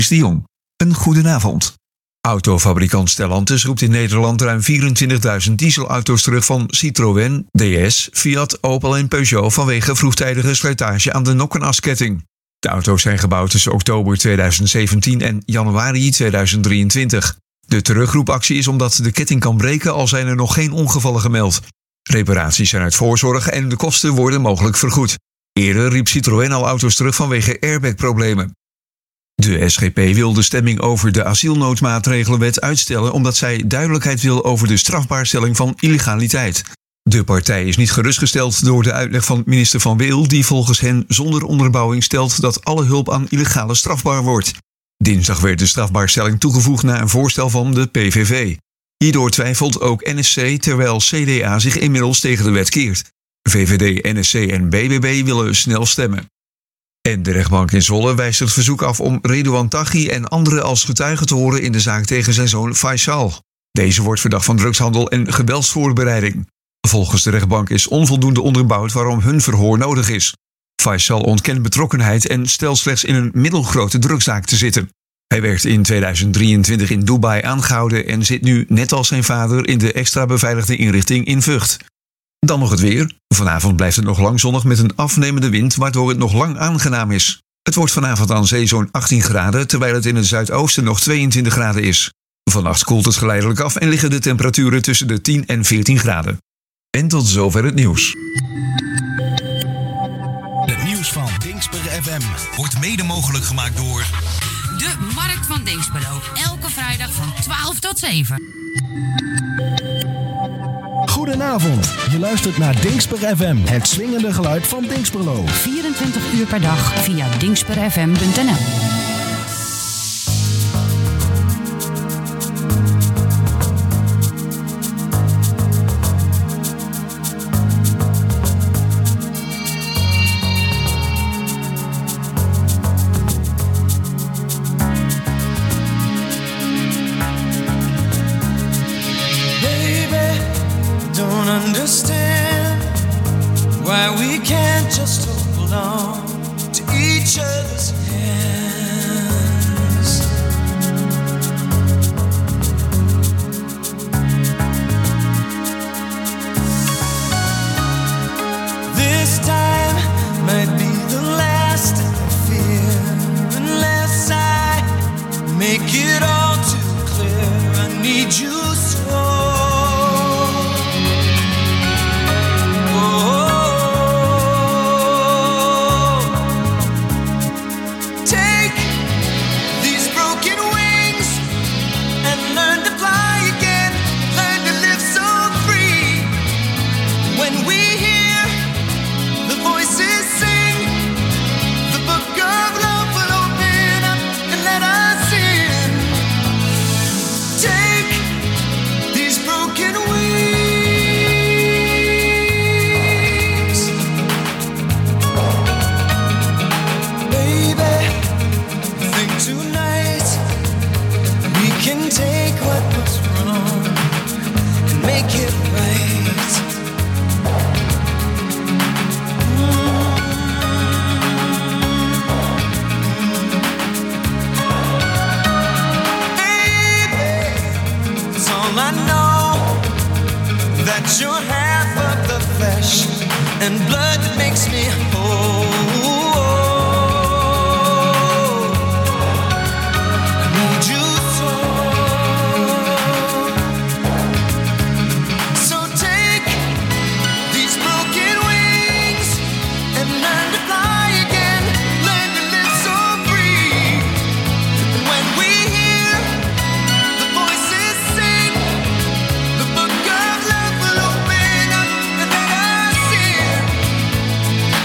de Jong. Een goedenavond. Autofabrikant Stellantis roept in Nederland ruim 24.000 dieselauto's terug van Citroën, DS, Fiat, Opel en Peugeot vanwege vroegtijdige slijtage aan de nokkenasketting. De auto's zijn gebouwd tussen oktober 2017 en januari 2023. De terugroepactie is omdat de ketting kan breken al zijn er nog geen ongevallen gemeld. Reparaties zijn uit voorzorg en de kosten worden mogelijk vergoed. Eerder riep Citroën al auto's terug vanwege airbagproblemen. De SGP wil de stemming over de asielnoodmaatregelenwet uitstellen omdat zij duidelijkheid wil over de strafbaarstelling van illegaliteit. De partij is niet gerustgesteld door de uitleg van minister Van Wil, die volgens hen zonder onderbouwing stelt dat alle hulp aan illegale strafbaar wordt. Dinsdag werd de strafbaarstelling toegevoegd na een voorstel van de PVV. Hierdoor twijfelt ook NSC, terwijl CDA zich inmiddels tegen de wet keert. VVD, NSC en BBB willen snel stemmen. En de rechtbank in Zwolle wijst het verzoek af om Ridouan Taghi en anderen als getuigen te horen in de zaak tegen zijn zoon Faisal. Deze wordt verdacht van drugshandel en geweldsvoorbereiding. Volgens de rechtbank is onvoldoende onderbouwd waarom hun verhoor nodig is. Faisal ontkent betrokkenheid en stelt slechts in een middelgrote drugszaak te zitten. Hij werd in 2023 in Dubai aangehouden en zit nu, net als zijn vader, in de extra beveiligde inrichting in Vught. Dan nog het weer. Vanavond blijft het nog lang zonnig met een afnemende wind, waardoor het nog lang aangenaam is. Het wordt vanavond aan zee zo'n 18 graden, terwijl het in het zuidoosten nog 22 graden is. Vannacht koelt het geleidelijk af en liggen de temperaturen tussen de 10 en 14 graden. En tot zover het nieuws. Het nieuws van Dingsper FM wordt mede mogelijk gemaakt door de Markt van Dinxperlo. Elke vrijdag van 12 tot 7. Goedenavond, je luistert naar Dingsper FM, het swingende geluid van Dinxperlo. 24 uur per dag via dingsperfm.nl. Understand why we can't just hold on to each other's hands. This time might be the last I fear, unless I make it all too clear. I need you so. You're half of the flesh and blood that makes me whole. I need you so. So take these broken wings and learn to fly again. Learn to live so free. And when we hear the voices sing, the book of love will open up and let us in.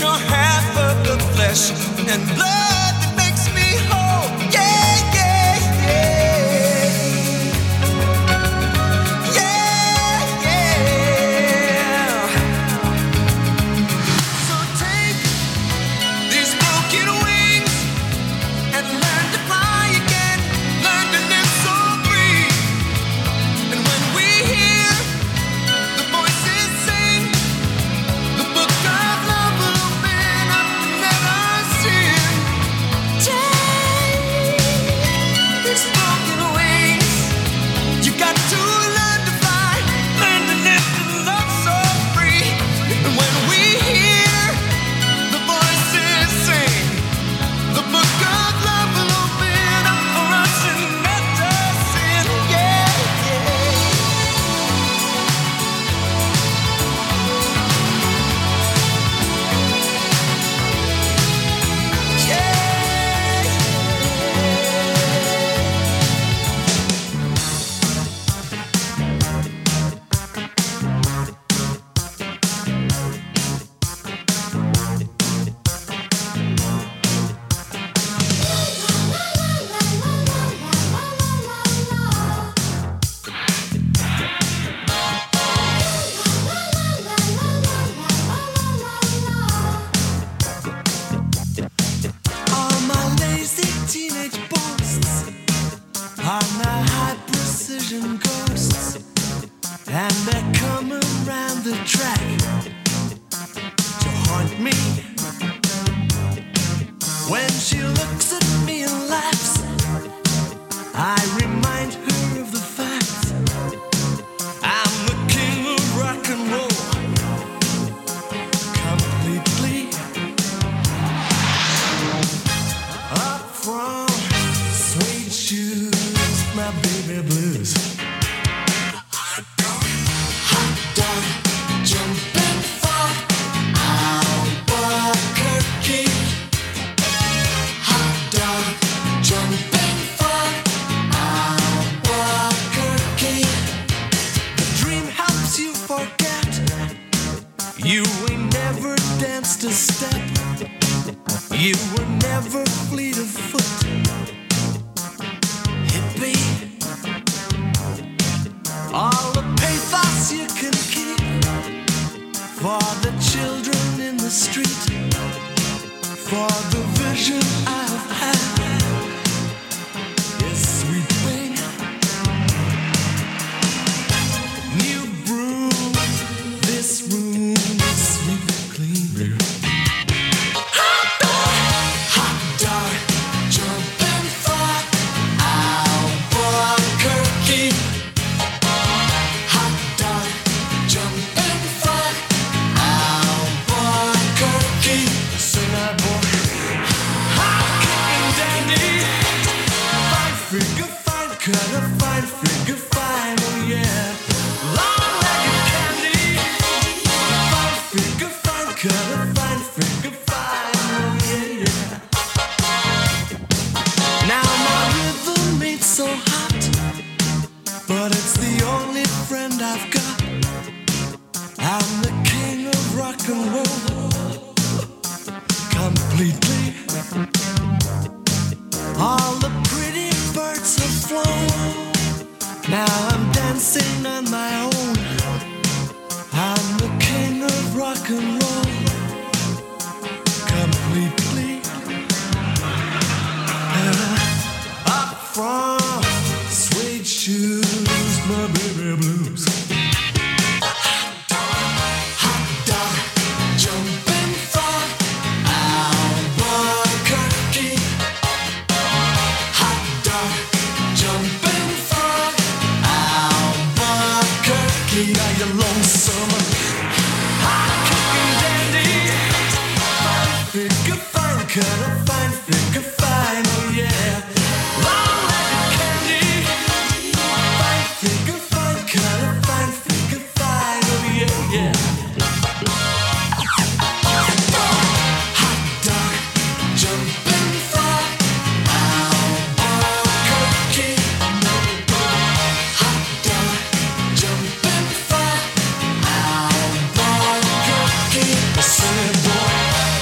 you're half of the flesh and blood that makes me whole. Yeah, yeah, yeah. Yeah, yeah. So take these broken wings and learn to fly again. Learn to live so free. And when we hear the voices sing, the book of love will open up and let us in. Take these broken wings. You got to learn to fly, learn to live and love so free. And when we hear the voices sing, the book of love will open up for us and let us in. Yeah, yeah. All my lazy teenage boasts are now high precision ghosts, and they're coming round the track to haunt me. When she looks at me and laughs, I remind her of the fact I'm the king of rock and roll completely. Up from suede shoes, my baby blues. Hot dog, jumping for Albuquerque. Hot dog, jumping for Albuquerque. The dream helps you forget. You ain't never danced a step. You were never fleet of foot, hippie. All the pathos you can keep for the children in the street, for the vision I've had is sweeping. New broom, this room is sweeping clean. Hot dog, jumping for Albuquerque. Hot dog, jumping for Albuquerque. Sing that boy. Hot kicking dandy. Fine figure, fine cutter, fine figure, fine, oh yeah. Long-legged candy. Fine figure, fine cutter, fine figure, fine, oh yeah, yeah. Now my rhythm ain't so hot, but it's the only friend I've got. I'm the king of rock and roll completely. All the pretty birds have flown. Now I'm dancing on my own. I'm the king of rock and roll completely. Up from suede shoes, my baby blues. Hot dog, jumping for Albuquerque. Hot dog, jumping for Albuquerque. Now you're lonesome. Hot kicking dandy. Fine figure, fine cutter, fine figure, fine, oh yeah. Long-legged candy. Fine figure, fine cutter, fine figure, fine, oh yeah, yeah. Hot dog, jumping for Albuquerque. Hot dog, jumping for Albuquerque. Silly boy.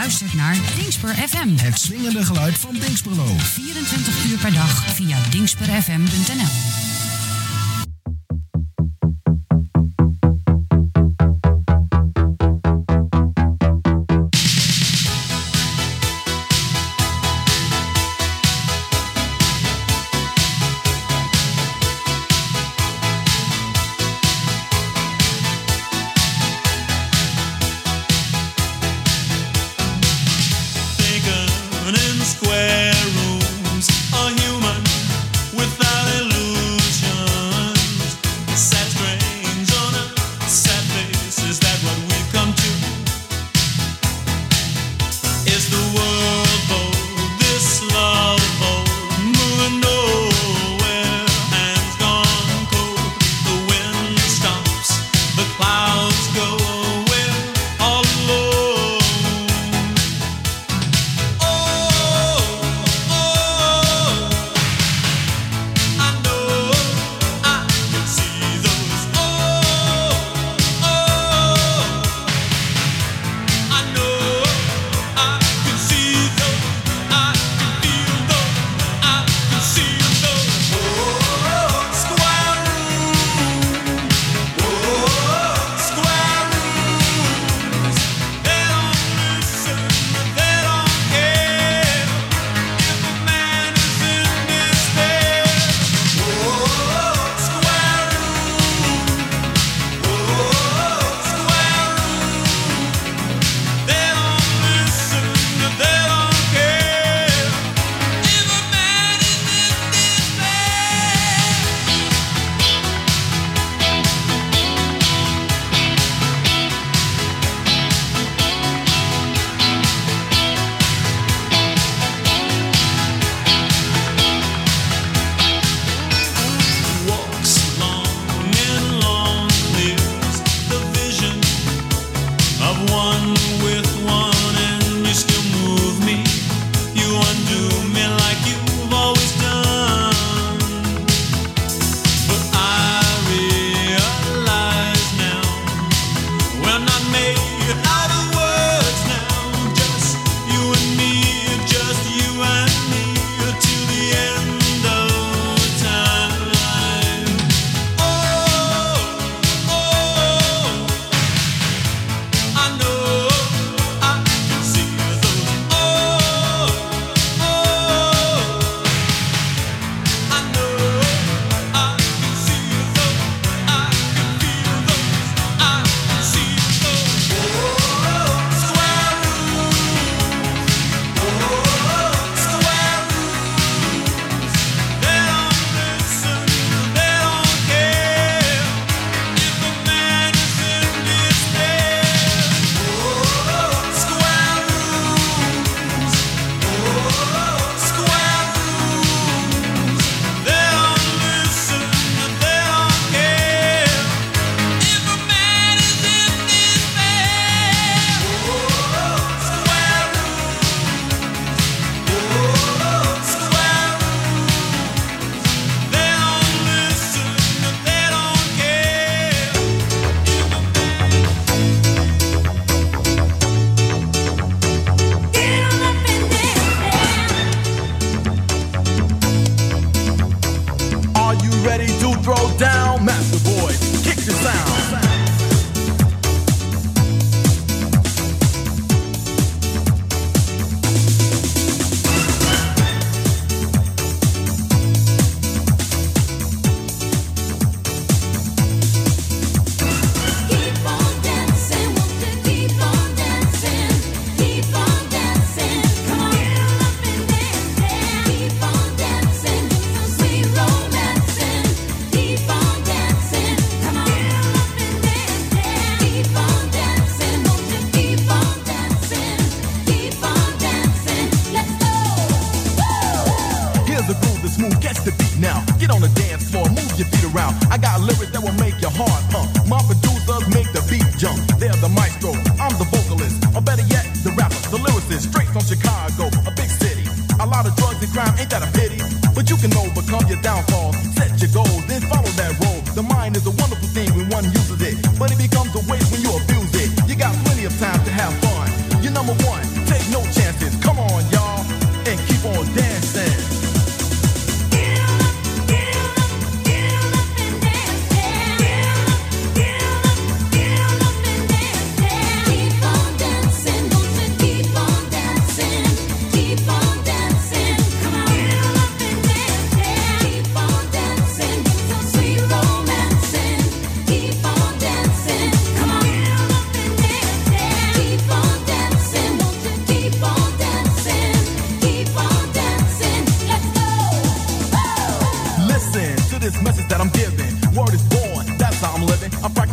luistert naar Dingsper FM. Het swingende geluid van Dingsperlo. 24 uur per dag via dingsperfm.nl. In square rooms, a human without illusion.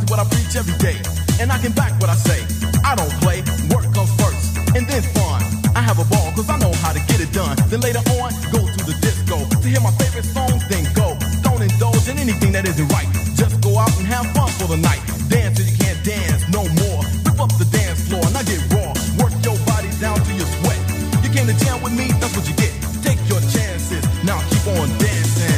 practice what I preach every day. And I can back what I say. I don't play, work comes first, and then fun. I have a ball, cause I know how to get it done. Then later on, go to the disco. To hear my favorite songs, then go. Don't indulge in anything that isn't right. Just go out and have fun for the night. Dance till you can't dance no more. Whip up the dance floor, now get raw. Work your body down to your sweat. You came to jam with me, that's what you get. Take your chances, now keep on dancing.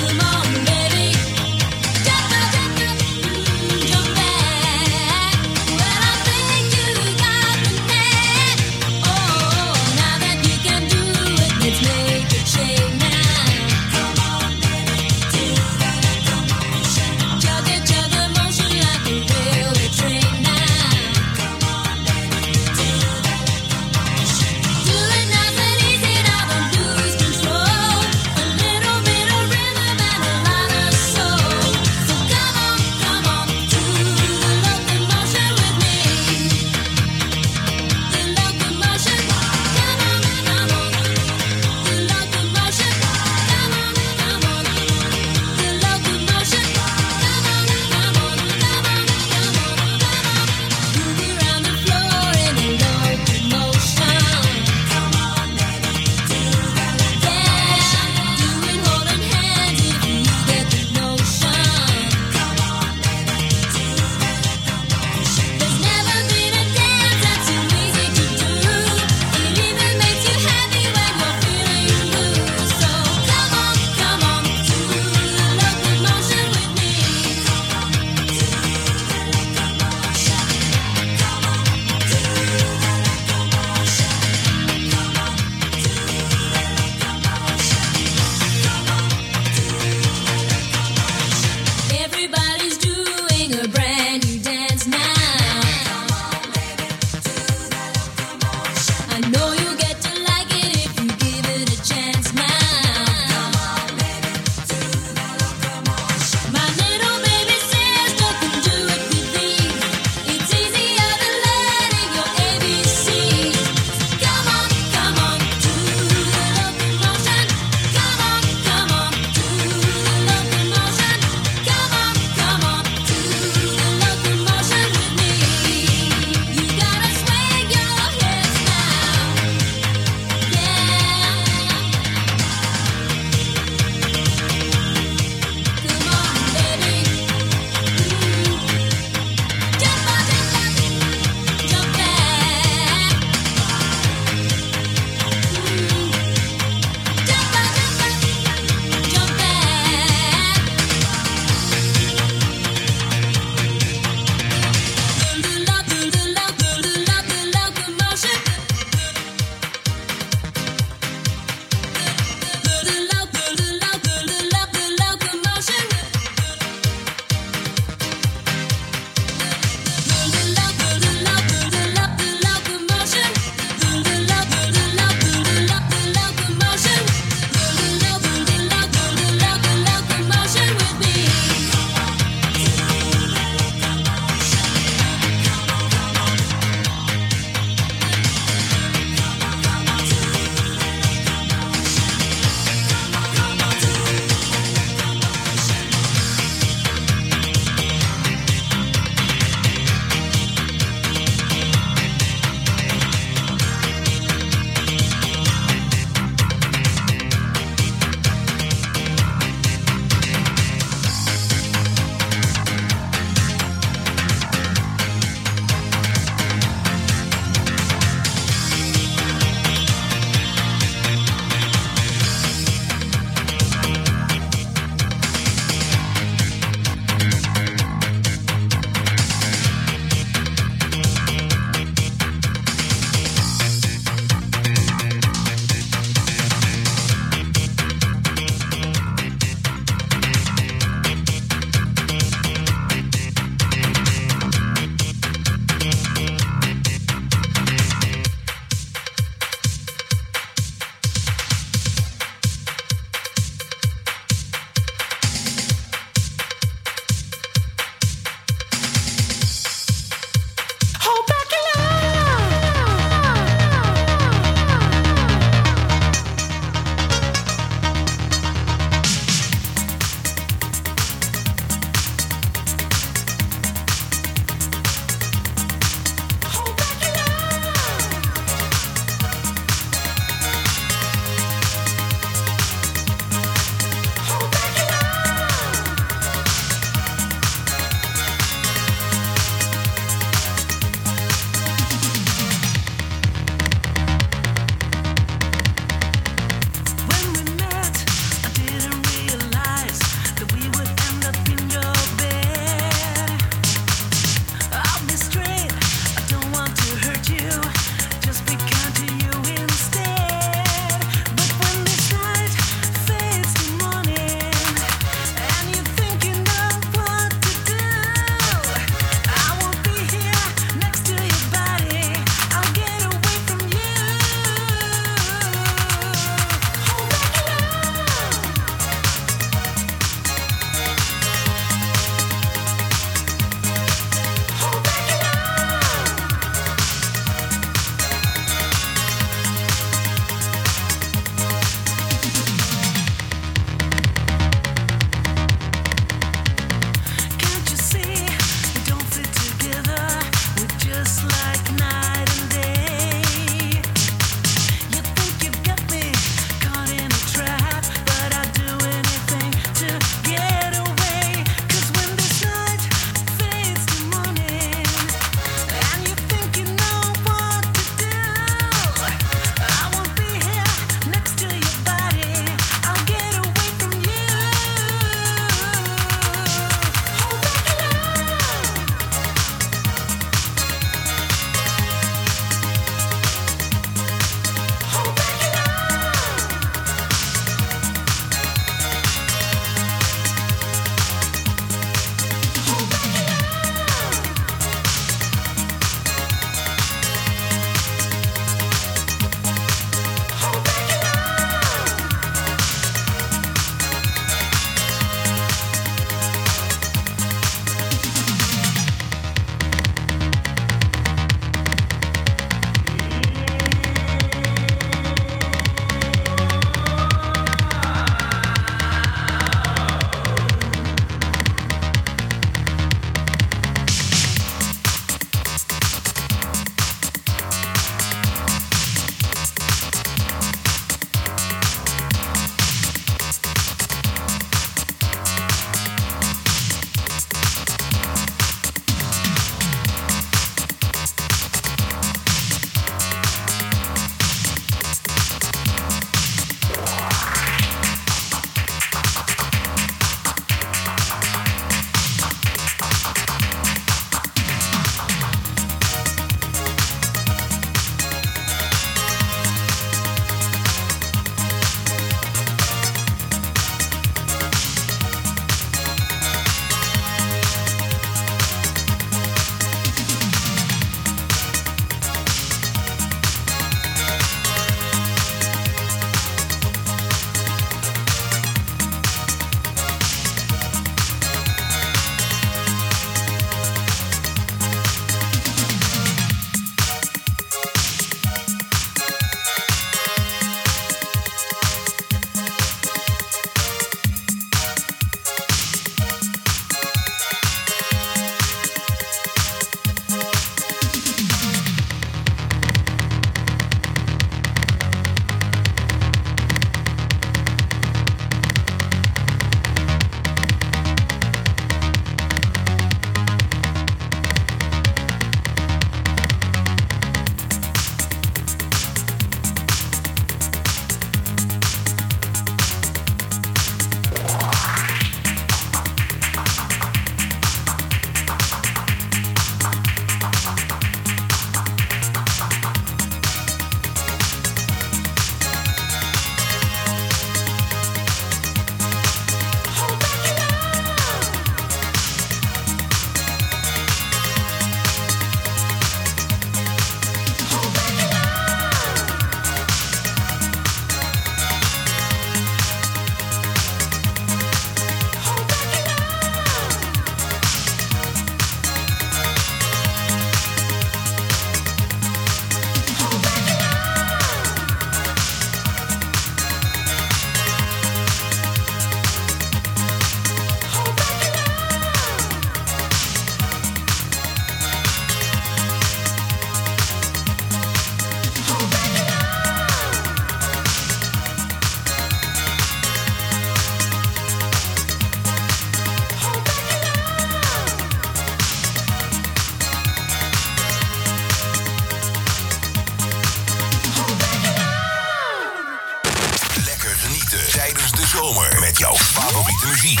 energie.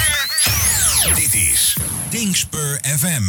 Dit is Dingspur FM.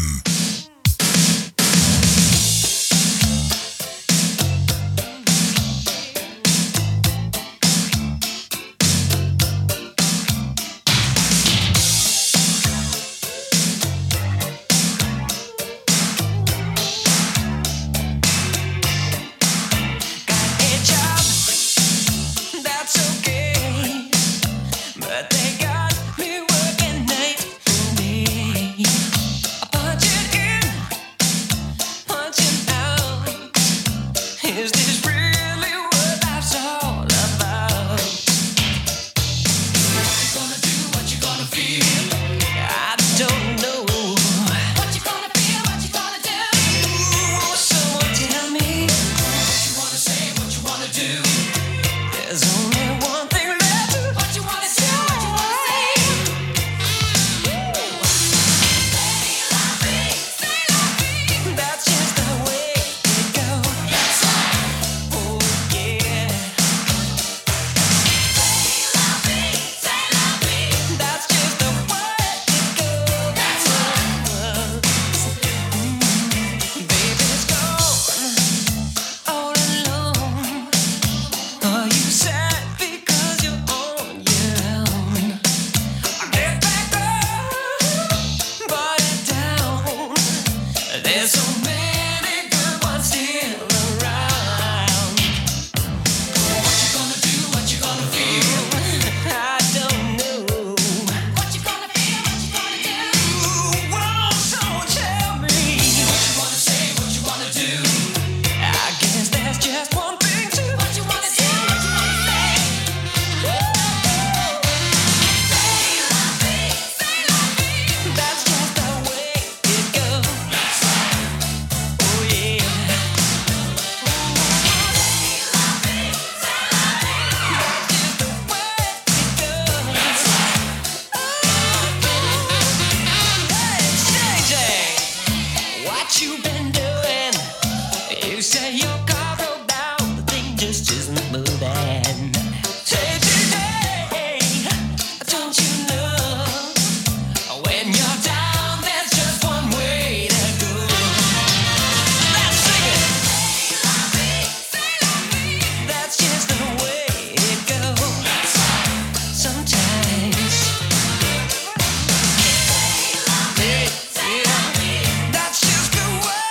That's just the way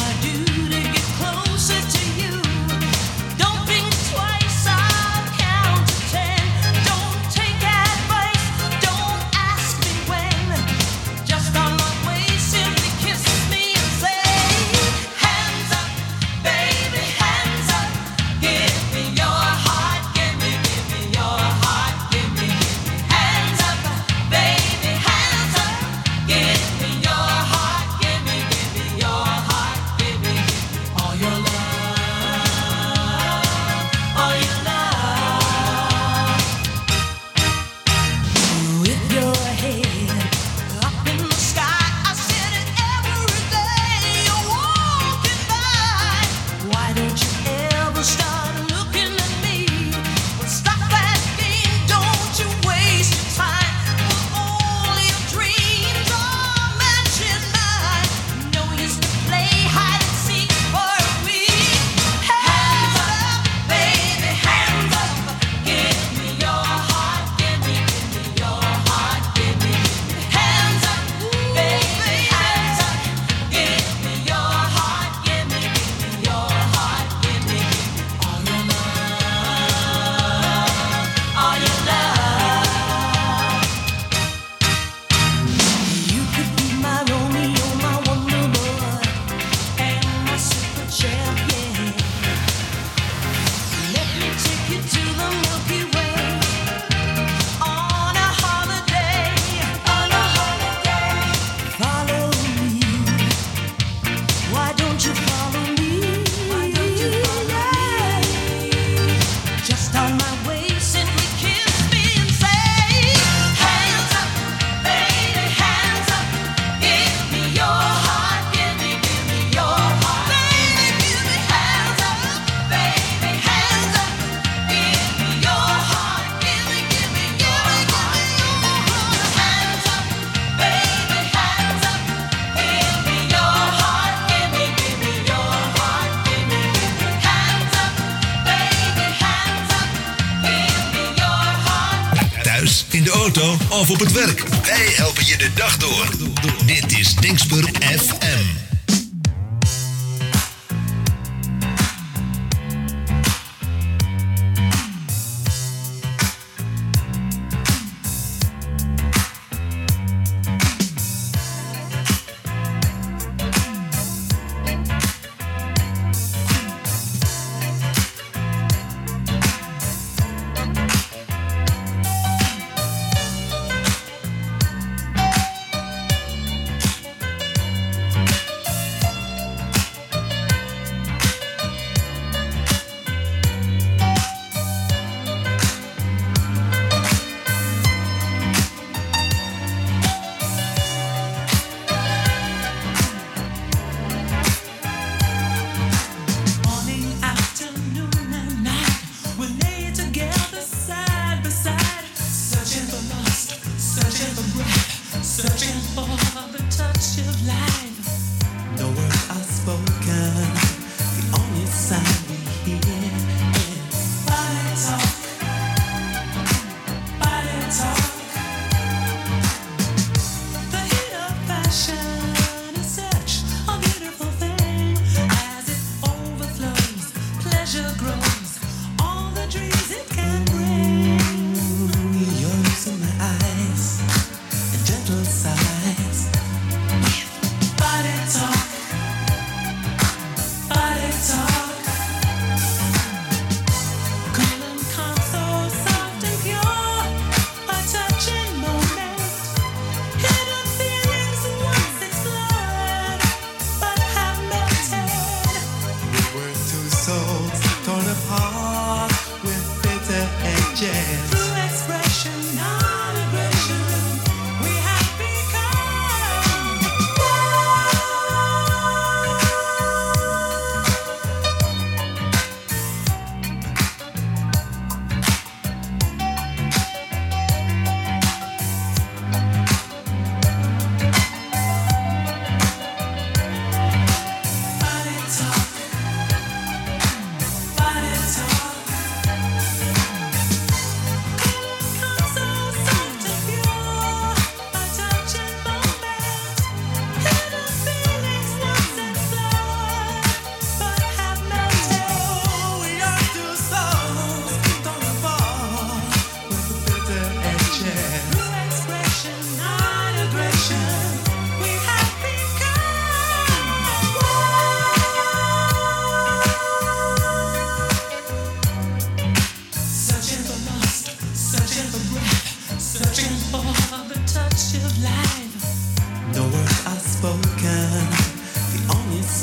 in de auto of op het werk. Wij helpen je de dag door. Dit is Dingsper FM.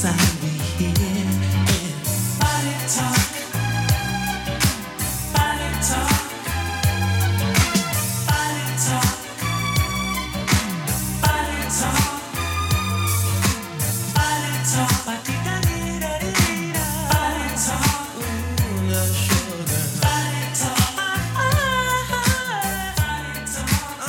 sound we hear is body talk, body talk, body talk, body talk, body talk, body talk, ooh, the sugar, body talk, body talk.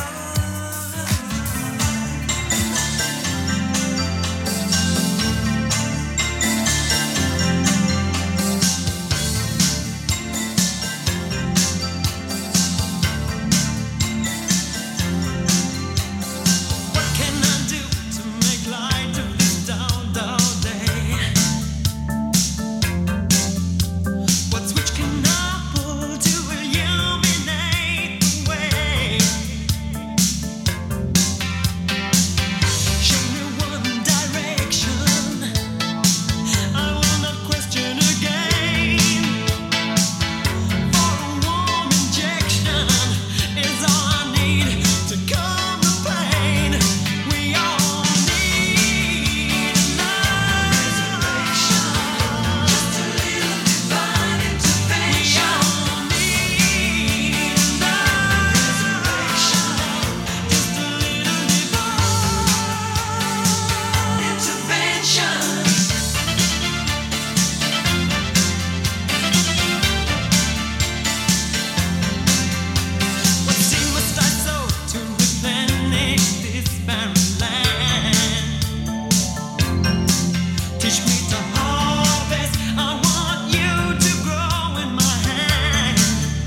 What can I do to make light of this dull day? What switch can I pull to illuminate the way? Show me one direction, I will not question again. For a warm injection is all I need to calm the pain. We all need love, just a little divine intervention. We all need love, just a little divine intervention. What seed must I sow to replenish this barren land? Teach me to harvest. I want you to grow in my hand.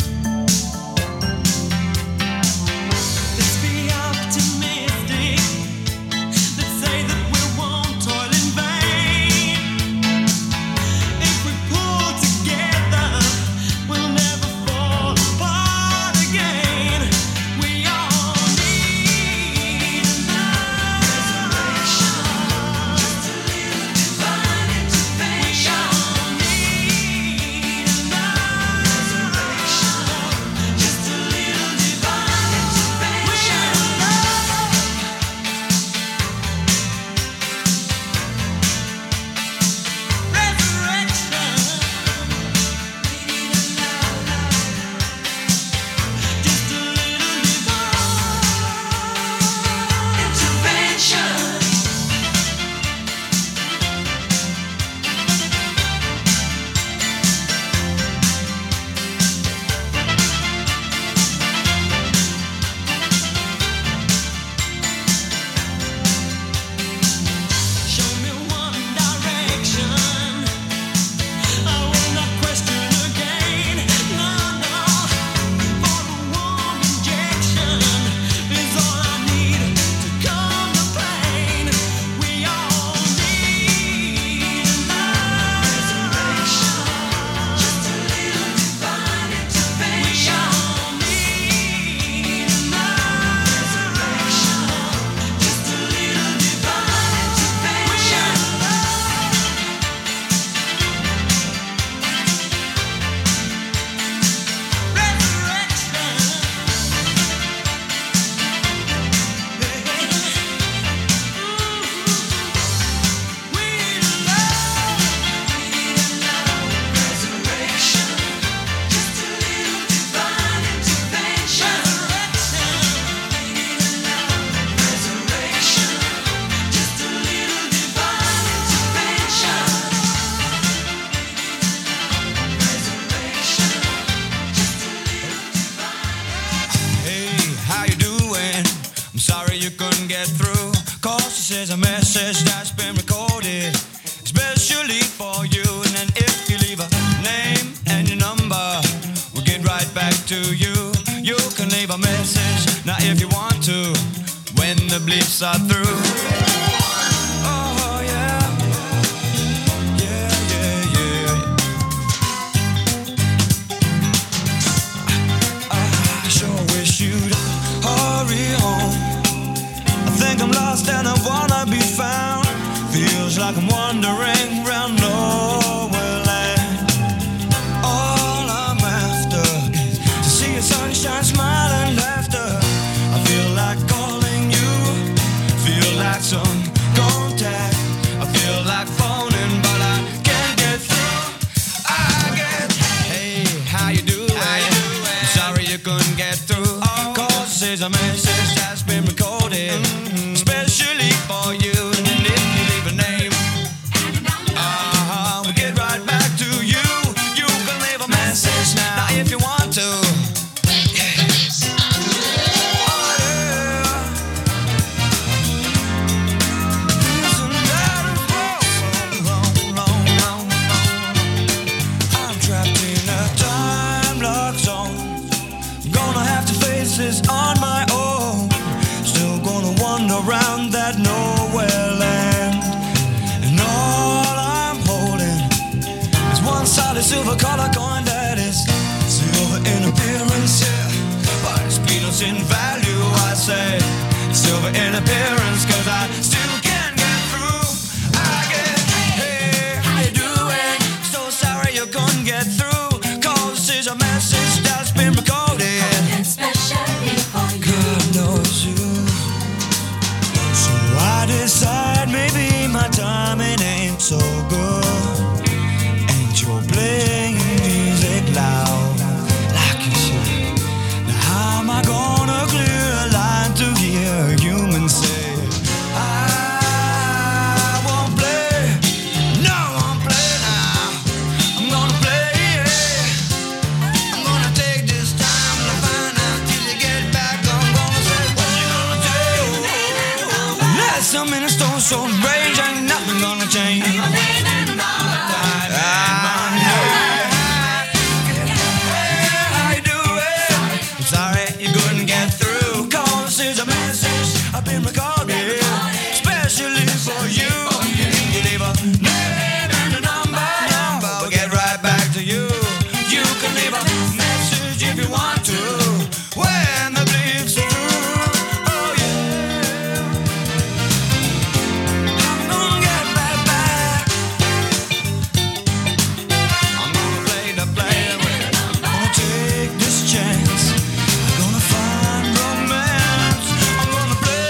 Let's be optimistic. Let's say that we won't toil in vain. If we pull together, we'll never fall apart again. We all need love, just a little divine intervention. We all need love, just a little divine intervention. Just a little divine intervention. Show me one direction, I will not question again. No, no. For a warm injection is all I need to calm the pain. We all need love, just a little divine intervention. We all need love, just a little divine intervention. Hey, how you doing? I'm sorry you couldn't get through. Cause this is a message that's been recorded especially for you. And then if you leave a name and your number, we'll get right back to you. You can leave a message now if you want to, when the bleeps are through. Oh yeah. Yeah, yeah, yeah. I sure wish you'd hurry home. I think I'm lost and I wanna be found. Feels like I'm wandering round nowhere land. All I'm after is to see your sunshine, smile and laughter. I feel like calling you, feel like some the silver color coin that is silver in appearance, yeah, but it's peanuts in value, I say. Silver in appearance, cause I still can't get through. I get, hey, how you doing? So sorry you couldn't get through, cause this is a message that's been recorded, especially for you. God knows you. So I decide maybe my timing ain't so good. Ain't you playing music loud like you should? Now how am I gonna clear a line to hear a human say I won't play? No, I won't play now. I'm gonna play, yeah. I'm gonna take this time to find out till you get back. I'm gonna say what you gonna do. Unless I'm in a stone so rage, ain't nothing gonna change. I've been recorded, especially for you. You leave a name and a number, we'll get right back to you. You can leave a message if you want to, when the bleed's through. Oh yeah, I'm gonna get right back. I'm gonna play the play. I'm gonna take this chance. I'm gonna find romance. I'm gonna play.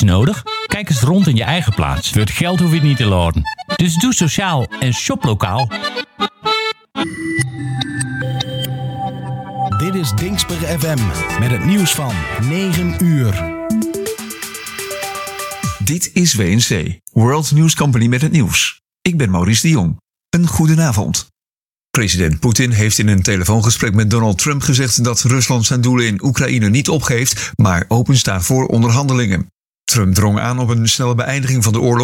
iets nodig? Kijk eens rond in je eigen plaats. Voor het geld hoef je het niet te laden. Dus doe sociaal en shop lokaal. Dit is Dingsper FM met het nieuws van 9 uur. Dit is WNC, World News Company met het nieuws. Ik ben Maurice de Jong. Een goedenavond. President Poetin heeft in een telefoongesprek met Donald Trump gezegd dat Rusland zijn doelen in Oekraïne niet opgeeft, maar open staat voor onderhandelingen. Trump drong aan op een snelle beëindiging van de oorlog